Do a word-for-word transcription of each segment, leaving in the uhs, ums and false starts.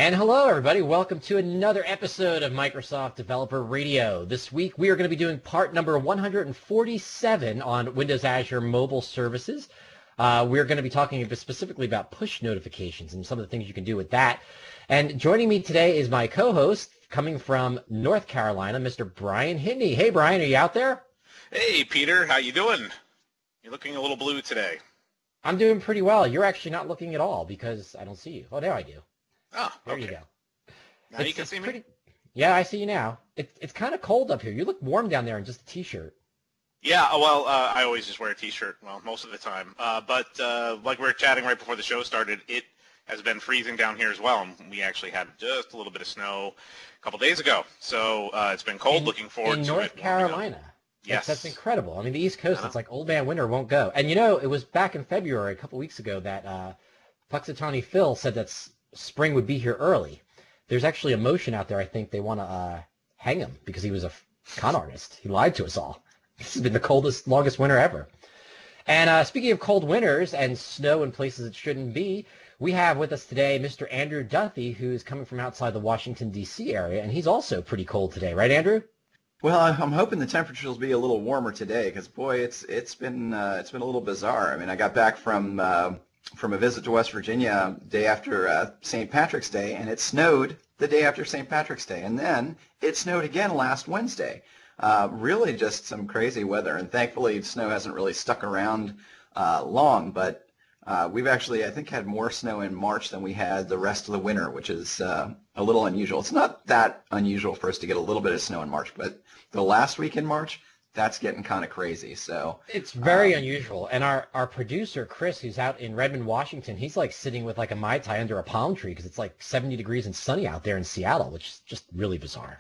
And hello, everybody. Welcome to another episode of Microsoft Developer Radio. This week, we are going to be doing part number one hundred forty-seven on Windows Azure mobile services. Uh, we're going to be talking specifically about push notifications and some of the things you can do with that. And joining me today is my co-host, coming from North Carolina, Mister Brian Hinton. Hey, Brian, are you out there? Hey, Peter. How you doing? You're looking a little blue today. I'm doing pretty well. You're actually not looking at all because I don't see you. Oh, there I do. Oh, There okay. you go. Now It's- you can it's see me? pretty- Yeah, I see you now. It, it's kind of cold up here. You look warm down there in just a t-shirt. Yeah, uh, well, uh, I always just wear a t-shirt, well, most of the time. Uh, but uh, like we were chatting right before the show started, it has been freezing down here as well. And we actually had just a little bit of snow a couple days ago. So uh, it's been cold. In- Looking forward in to North it warming up. Carolina. That's, Yes. that's incredible. I mean, the East Coast, I it's know. like old man winter won't go. And you know, it was back in February, a couple weeks ago, that uh, Puxatawny Phil said that s- spring would be here early. There's actually a motion out there. I think they want to uh, hang him because he was a f- con artist. He lied to us all. This has been the coldest, longest winter ever. And uh, speaking of cold winters and snow in places it shouldn't be, we have with us today Mister Andrew Duthie, who's coming from outside the Washington, D C area, and he's also pretty cold today, right, Andrew? Well, I- I'm hoping the temperatures will be a little warmer today because, boy, it's it's been uh, it's been a little bizarre. I mean, I got back from uh, from a visit to West Virginia day after uh, Saint Patrick's Day, and it snowed the day after Saint Patrick's Day, and then it snowed again last Wednesday. Uh, really, just some crazy weather, and thankfully, snow hasn't really stuck around uh, long. But uh, we've actually, I think, had more snow in March than we had the rest of the winter, which is uh, a little unusual. It's not that unusual for us to get a little bit of snow in March, but the last week in March, that's getting kind of crazy. So It's very Um, unusual. And our, our producer, Chris, who's out in Redmond, Washington, he's like sitting with like a Mai Tai under a palm tree because it's like seventy degrees and sunny out there in Seattle, which is just really bizarre.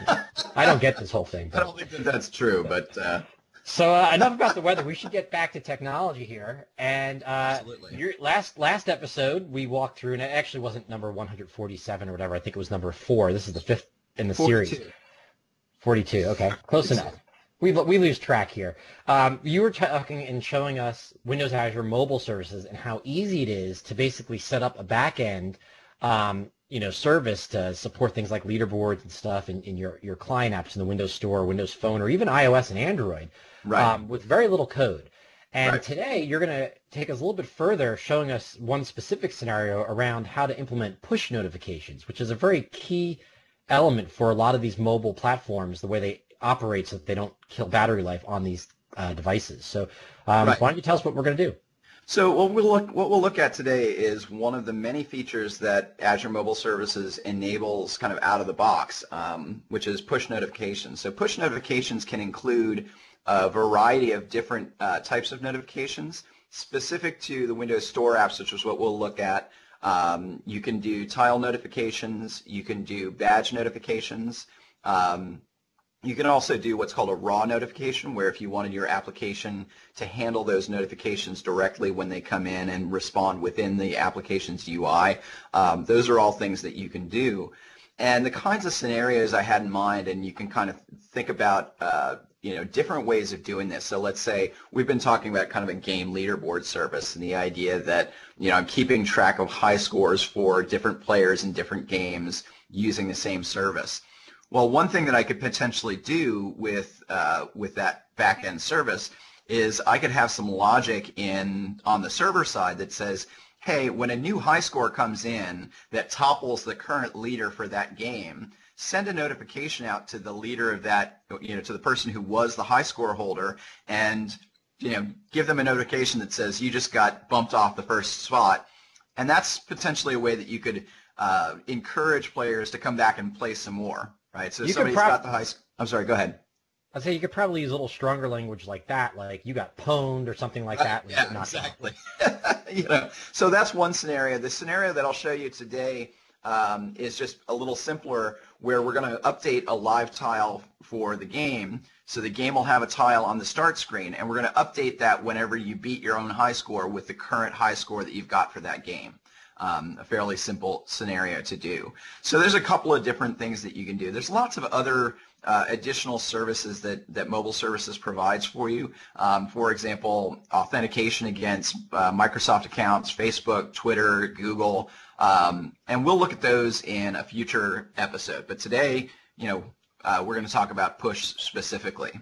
I don't get this whole thing. I But. don't think that that's true, but uh, So uh, enough about the weather. We should get back to technology here. And uh, Absolutely. your last last episode, we walked through, and it actually wasn't number one hundred forty-seven or whatever. I think it was number four. This is the fifth in the series. forty-two. forty-two. Okay, close enough. We we lose track here. Um, you were talking and showing us Windows Azure mobile services and how easy it is to basically set up a back end, um, you know, service to support things like leaderboards and stuff in, in your your client apps in the Windows Store, Windows Phone, or even iOS and Android, Right. um, with very little code. And Right. today you're going to take us a little bit further, showing us one specific scenario around how to implement push notifications, which is a very key element for a lot of these mobile platforms, the way they operate so that they don't kill battery life on these uh, devices. So um, Right. why don't you tell us what we're going to do? So what we'll look what we'll look at today is one of the many features that Azure Mobile Services enables kind of out of the box, um, which is push notifications. So push notifications can include a variety of different uh, types of notifications specific to the Windows Store apps, which is what we'll look at. Um, you can do tile notifications. You can do badge notifications. Um, You can also do what's called a raw notification, where if you wanted your application to handle those notifications directly when they come in and respond within the application's U I, um, those are all things that you can do. And the kinds of scenarios I had in mind, and you can kind of think about, uh, you know, different ways of doing this. So let's say we've been talking about kind of a game leaderboard service and the idea that, you know, I'm keeping track of high scores for different players in different games using the same service. Well, one thing that I could potentially do with uh, with that back-end service is I could have some logic in on the server side that says, hey, when a new high score comes in that topples the current leader for that game, send a notification out to the leader of that, you know, to the person who was the high score holder, and you know, give them a notification that says you just got bumped off the first spot, and that's potentially a way that you could uh, encourage players to come back and play some more. Right, so You could somebody's prob- got the high. sc- I'm sorry. Go ahead. I'd say you could probably use a little stronger language like that, like you got pwned or something like that. when you Yeah, get knocked out. exactly. you know, so that's one scenario. The scenario that I'll show you today um, is just a little simpler, where we're going to update a live tile for the game. So the game will have a tile on the start screen, and we're going to update that whenever you beat your own high score with the current high score that you've got for that game. um, a fairly simple scenario to do. So there's a couple of different things that you can do. There's lots of other uh, additional services that, that mobile services provides for you. Um, for example, authentication against uh, Microsoft accounts, Facebook, Twitter, Google, um, and we'll look at those in a future episode. But today, you know, uh, we're going to talk about push specifically.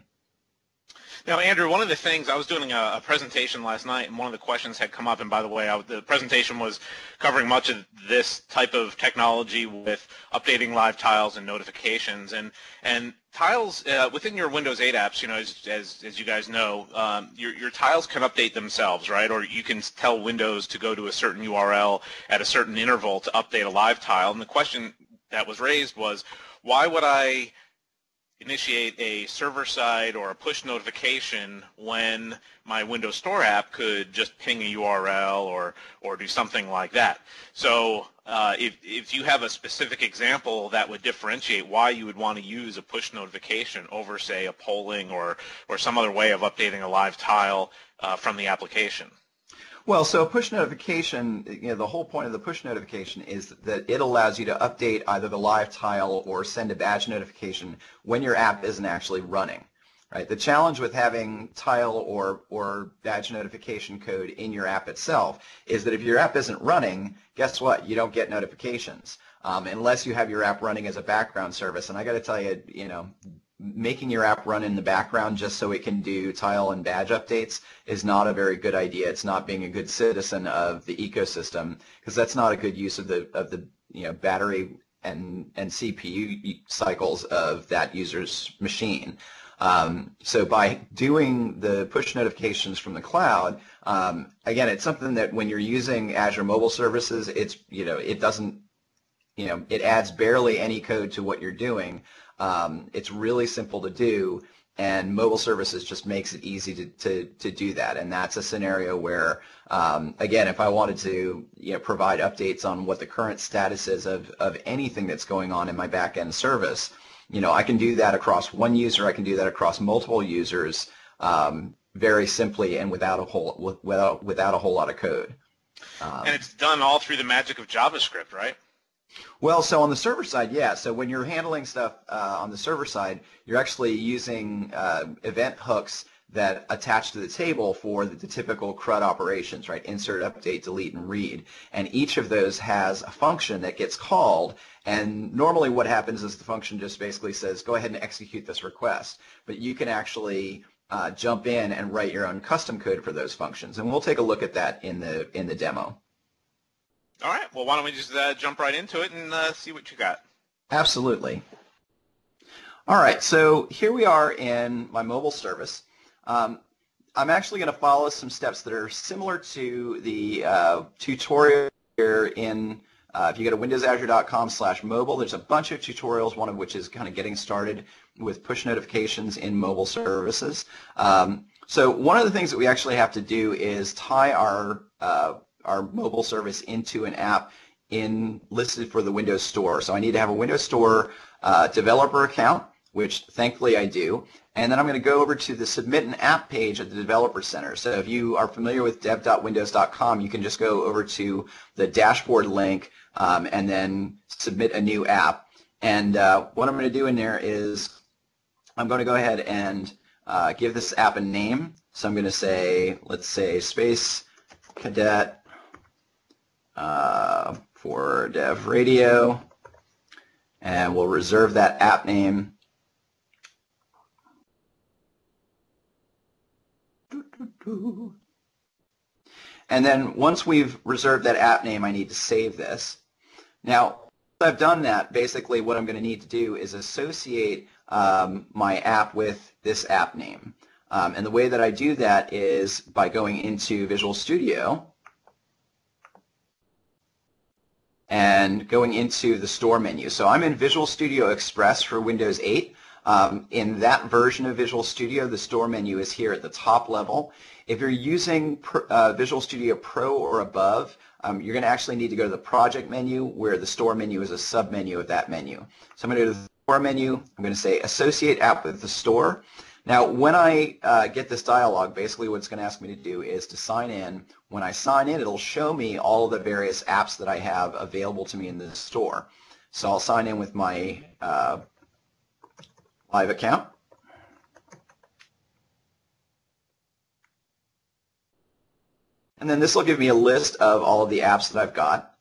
Now, Andrew, one of the things, I was doing a, a presentation last night, and one of the questions had come up, and by the way, I, the presentation was covering much of this type of technology with updating live tiles and notifications, and and tiles uh, within your Windows eight apps, you know, as as, as you guys know, um, your, your tiles can update themselves, right? Or you can tell Windows to go to a certain U R L at a certain interval to update a live tile, and the question that was raised was, why would I initiate a server-side or a push notification when my Windows Store app could just ping a U R L or or do something like that? So uh, if, if you have a specific example that would differentiate why you would want to use a push notification over, say, a polling or, or some other way of updating a live tile uh, from the application. Well, so a push notification, you know, the whole point of the push notification is that it allows you to update either the live tile or send a badge notification when your app isn't actually running, right? The challenge with having tile or, or badge notification code in your app itself is that if your app isn't running, guess what? You don't get notifications um, unless you have your app running as a background service. And I got to tell you, you know, making your app run in the background just so it can do tile and badge updates is not a very good idea. It's not being a good citizen of the ecosystem, because that's not a good use of the of the you know battery and and C P U cycles of that user's machine. Um, so by doing the push notifications from the cloud, um, again, it's something that when you're using Azure Mobile Services, it's you know it doesn't you know it adds barely any code to what you're doing. Um, it's really simple to do, and mobile services just makes it easy to, to, to do that. And that's a scenario where, um, again, if I wanted to you know, provide updates on what the current status is of, of anything that's going on in my back-end service, you know, I can do that across one user. I can do that across multiple users um, very simply and without a whole without without a whole lot of code. Um, and it's done all through the magic of JavaScript, right? Well, so on the server side, yeah. So when you're handling stuff uh, on the server side, you're actually using uh, event hooks that attach to the table for the, the typical CRUD operations, right? Insert, update, delete, and read. And each of those has a function that gets called. And normally what happens is the function just basically says, go ahead and execute this request. But you can actually uh, jump in and write your own custom code for those functions. And we'll take a look at that in the in the demo. All right. Well, why don't we just uh, jump right into it and uh, see what you got? Absolutely. All right. So here we are in my mobile service. Um, I'm actually going to follow some steps that are similar to the uh, tutorial here in, uh, if you go to windows azure dot com slash mobile, there's a bunch of tutorials, one of which is kind of getting started with push notifications in mobile services. Um, so one of the things that we actually have to do is tie our uh, our mobile service into an app in listed for the Windows Store. So I need to have a Windows Store uh, developer account, which thankfully I do. And then I'm going to go over to the Submit an App page at the Developer Center. So if you are familiar with dev dot windows dot com, you can just go over to the dashboard link um, and then submit a new app. And uh, what I'm going to do in there is I'm going to go ahead and uh, give this app a name. So I'm going to say, let's say Space Cadet Uh, for Dev Radio, and we'll reserve that app name. And then once we've reserved that app name, I need to save this. Now, once I've done that, basically what I'm going to need to do is associate um, my app with this app name. Um, and the way that I do that is by going into Visual Studio and going into the Store menu. So I'm in Visual Studio Express for Windows eight. Um, in that version of Visual Studio, the Store menu is here at the top level. If you're using uh, Visual Studio Pro or above, um, you're going to actually need to go to the Project menu, where the Store menu is a sub-menu of that menu. So I'm going to go to the Store menu. I'm going to say Associate App with the Store. Now, when I uh, get this dialog, basically what it's going to ask me to do is to sign in. When I sign in, it'll show me all of the various apps that I have available to me in the store. So I'll sign in with my uh, Live account. And then this will give me a list of all of the apps that I've got.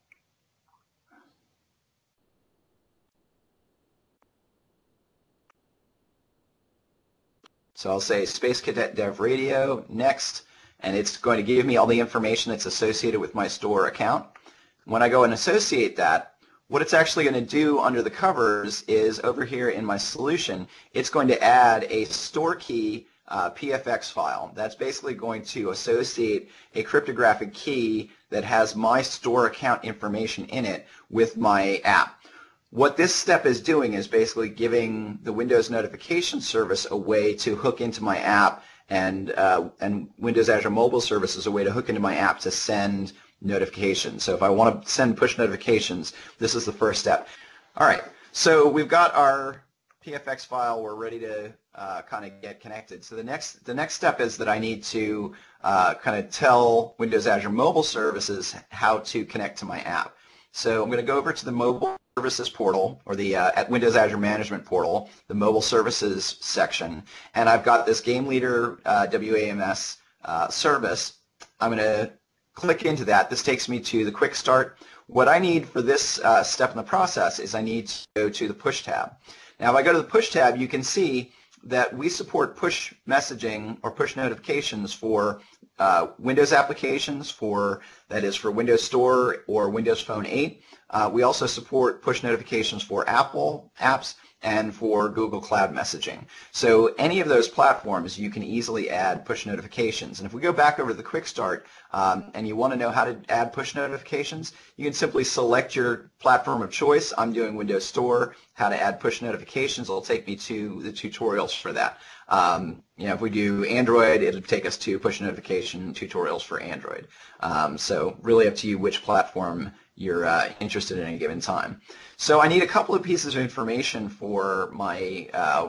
So I'll say Space Cadet Dev Radio, next, and it's going to give me all the information that's associated with my store account. When I go and associate that, what it's actually going to do under the covers is over here in my solution, it's going to add a store key uh, P F X file. That's basically going to associate a cryptographic key that has my store account information in it with my app. What this step is doing is basically giving the Windows notification service a way to hook into my app, and uh, and Windows Azure Mobile Services a way to hook into my app to send notifications. So if I want to send push notifications, this is the first step. All right, so we've got our P F X file. We're ready to uh, kind of get connected. So the next the next step is that I need to uh, kind of tell Windows Azure Mobile Services how to connect to my app. So I'm going to go over to the Mobile Services portal, or the uh, at Windows Azure Management portal, the Mobile Services section, and I've got this Game Leader uh, W A M S uh, service. I'm going to click into that. This takes me to the Quick Start. What I need for this uh, step in the process is I need to go to the Push tab. Now, if I go to the Push tab, you can see that we support push messaging or push notifications for uh, Windows applications, for that is for Windows Store or Windows Phone eight. Uh, we also support push notifications for Apple apps and for Google Cloud Messaging. So any of those platforms, you can easily add push notifications. And if we go back over to the Quick Start um, and you want to know how to add push notifications, you can simply select your platform of choice. I'm doing Windows Store. How to add push notifications will take me to the tutorials for that. Um, you know, if we do Android, it'll take us to push notification tutorials for Android. Um, so really up to you which platform you're uh, interested in at a given time. So I need a couple of pieces of information for my uh,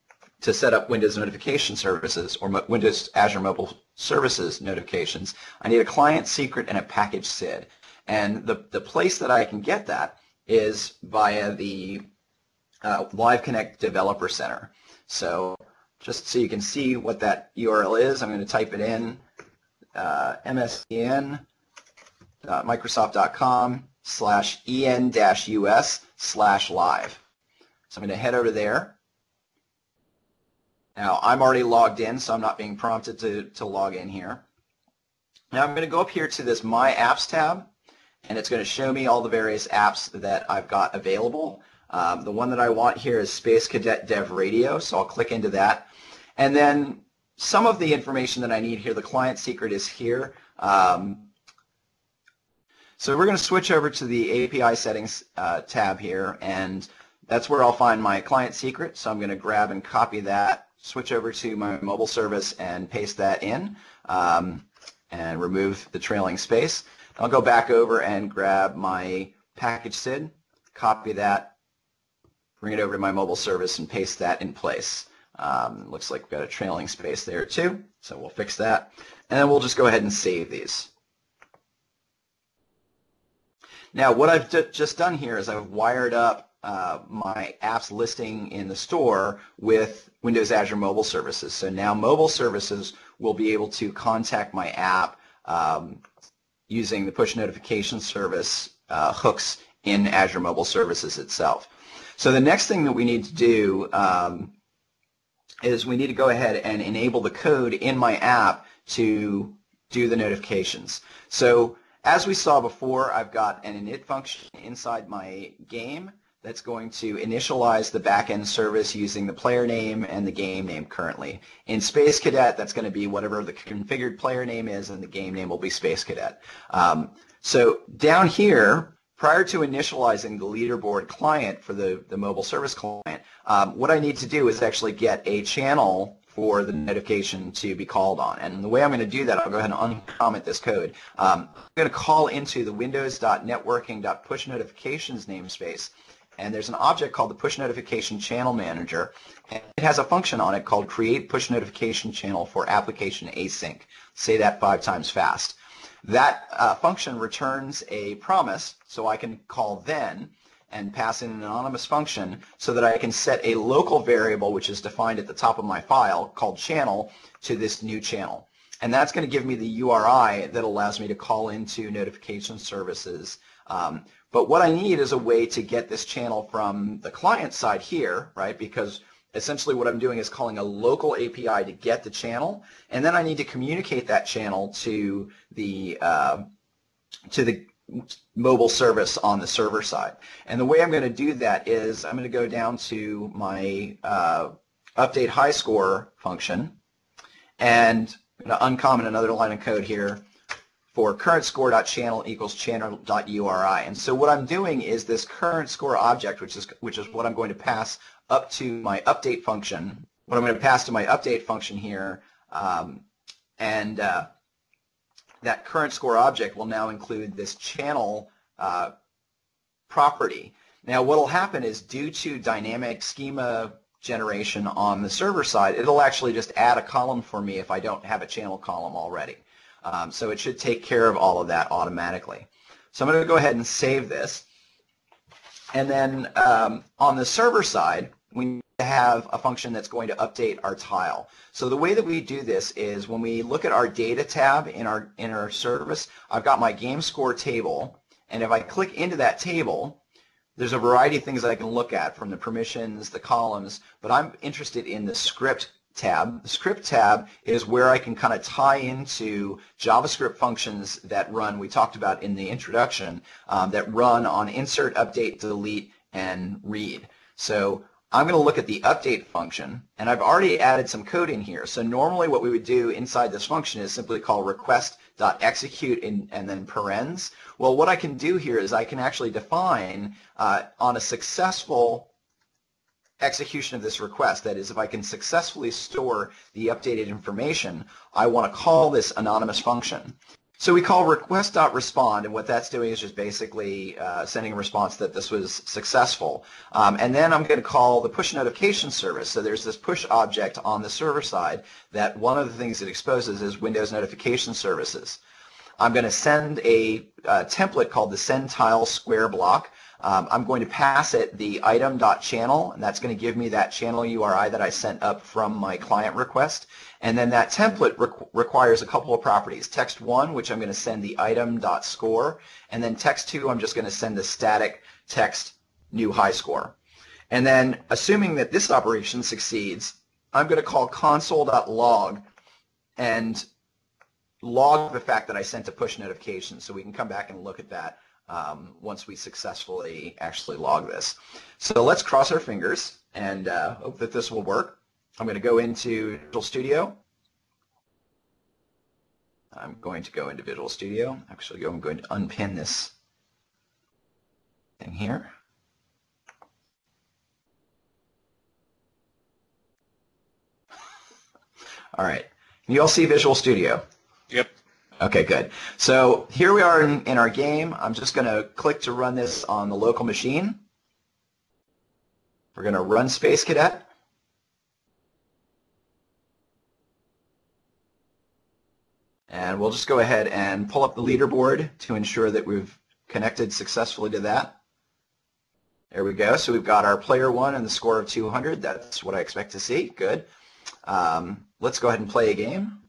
to set up Windows notification services or Windows Azure Mobile Services notifications. I need a client secret and a package S I D. And the, the place that I can get that is via the uh, Live Connect Developer Center. So just so you can see what that U R L is, I'm going to type it in, uh, msdn dot microsoft dot com slash en dash us slash live. So I'm going to head over there. Now, I'm already logged in, so I'm not being prompted to, to log in here. Now, I'm going to go up here to this My Apps tab, and it's going to show me all the various apps that I've got available. Um, the one that I want here is Space Cadet Dev Radio, so I'll click into that. And then some of the information that I need here, the client secret is here. Um, so we're going to switch over to the A P I settings uh, tab here, and that's where I'll find my client secret. So I'm going to grab and copy that, switch over to my mobile service and paste that in, um, and remove the trailing space. I'll go back over and grab my package S I D, copy that, bring it over to my mobile service and paste that in place. Um, looks like we've got a trailing space there too, so we'll fix that. And then we'll just go ahead and save these. Now, what I've just done here is I've wired up uh, my apps listing in the store with Windows Azure Mobile Services. So now mobile services will be able to contact my app um, using the push notification service uh, hooks in Azure Mobile Services itself. So the next thing that we need to do um, is we need to go ahead and enable the code in my app to do the notifications. So as we saw before, I've got an init function inside my game that's going to initialize the backend service using the player name and the game name currently. In Space Cadet, that's going to be whatever the configured player name is, and the game name will be Space Cadet. Um, so down here, prior to initializing the leaderboard client for the, the mobile service client, um, what I need to do is actually get a channel for the notification to be called on. And the way I'm going to do that, I'll go ahead and uncomment this code. Um, I'm going to call into the windows dot networking dot push notifications namespace, and there's an object called the Push Notification Channel Manager, and it has a function on it called Create Push Notification Channel for Application Async. Say that five times fast. That uh, function returns a promise, so I can call then and pass in an anonymous function so that I can set a local variable, which is defined at the top of my file, called channel, to this new channel. And that's going to give me the U R I that allows me to call into notification services. Um, but what I need is a way to get this channel from the client side here, right? Because essentially what I'm doing is calling a local A P I to get the channel, and then I need to communicate that channel to the uh, to the mobile service on the server side. And the way I'm going to do that is I'm going to go down to my uh, update high score function, and I'm going to uncomment another line of code here for current score.channel equals channel.uri. And so what I'm doing is this current score object, which is which is what I'm going to pass up to my update function. What I'm going to pass to my update function here, um, and uh, that current score object will now include this channel uh, property. Now what will happen is, due to dynamic schema generation on the server side, it'll actually just add a column for me if I don't have a channel column already. Um, so it should take care of all of that automatically. So I'm going to go ahead and save this. And then um, on the server side, we need to have a function that's going to update our tile. So the way that we do this is, when we look at our data tab in our in our service, I've got my game score table, and if I click into that table, there's a variety of things that I can look at, from the permissions, the columns, but I'm interested in the script tab. The script tab is where I can kind of tie into JavaScript functions that run, we talked about in the introduction, um, that run on insert, update, delete, and read. So I'm going to look at the update function, and I've already added some code in here. So normally what we would do inside this function is simply call request.execute and, and then parens. Well, what I can do here is I can actually define uh, on a successful execution of this request, that is, if I can successfully store the updated information, I want to call this anonymous function. So we call request.respond, and what that's doing is just basically uh, sending a response that this was successful. Um, and then I'm going to call the push notification service. So there's this push object on the server side that one of the things it exposes is Windows notification services. I'm going to send a uh, template called the send tile square block. Um, I'm going to pass it the item.channel, and that's going to give me that channel U R I that I sent up from my client request. And then that template requ requires a couple of properties. Text one, which I'm going to send the item.score, and then text two, I'm just going to send the static text new high score. And then, assuming that this operation succeeds, I'm going to call console.log and log the fact that I sent a push notification, so we can come back and look at that um, once we successfully actually log this. So let's cross our fingers and uh, hope that this will work. I'm going to go into Visual Studio. I'm going to go into Visual Studio. Actually, I'm going to unpin this thing here. All right. Can you all see Visual Studio? Yep. Okay, good. So here we are in, in our game. I'm just going to click to run this on the local machine. We're going to run Space Cadet. And we'll just go ahead and pull up the leaderboard to ensure that we've connected successfully to that. There we go. So we've got our player one and the score of two hundred. That's what I expect to see. Good. Um, let's go ahead and play a game.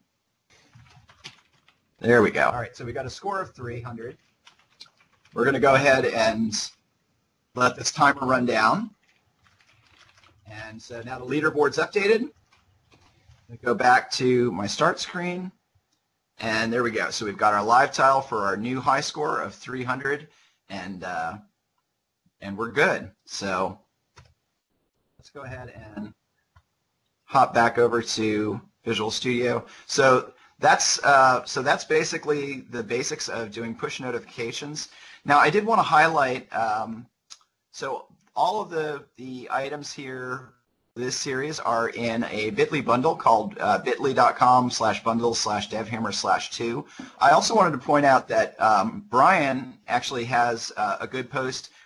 There we go. All right, so we got a score of three hundred. We're going to go ahead and let this timer run down. And so now the leaderboard's updated. I go back to my start screen. And there we go. So we've got our live tile for our new high score of three hundred, and uh, and we're good. So let's go ahead and hop back over to Visual Studio. So that's uh, so that's basically the basics of doing push notifications. Now I did want to highlight. Um, so all of the the items here. This series are in a bit dot L Y bundle called uh, bit dot L Y dot com slash bundles slash devhammer slash two. I also wanted to point out that um, Brian actually has uh, a good post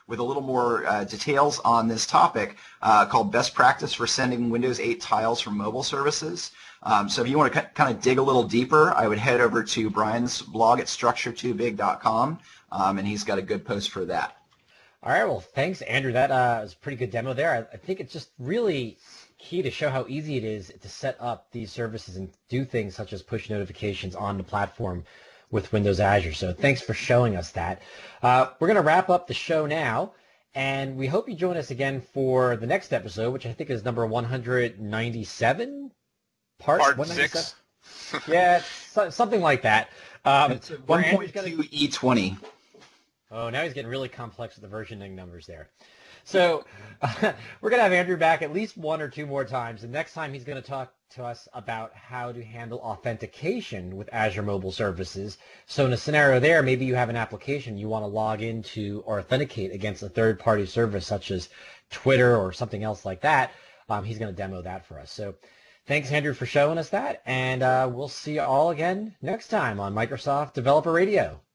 with a little more uh, details on this topic uh, called Best Practice for Sending Windows eight Tiles from Mobile Services. Um, so if you want to kind of dig a little deeper, I would head over to Brian's blog at structure too big dot com, um, and he's got a good post for that. All right, well, thanks, Andrew. That uh, was a pretty good demo there. I, I think it's just really key to show how easy it is to set up these services and do things such as push notifications on the platform with Windows Azure. So thanks for showing us that. Uh, we're going to wrap up the show now, and we hope you join us again for the next episode, which I think is number one hundred ninety-seven? Part, Part six. Yeah, so, something like that. Um, It's one point two E twenty. Oh, now he's getting really complex with the versioning numbers there. So uh, we're going to have Andrew back at least one or two more times. And next time he's going to talk to us about how to handle authentication with Azure Mobile Services. So in a scenario there, maybe you have an application you want to log into or authenticate against a third-party service such as Twitter or something else like that. Um, he's going to demo that for us. So thanks, Andrew, for showing us that. And uh, we'll see you all again next time on Microsoft Developer Radio.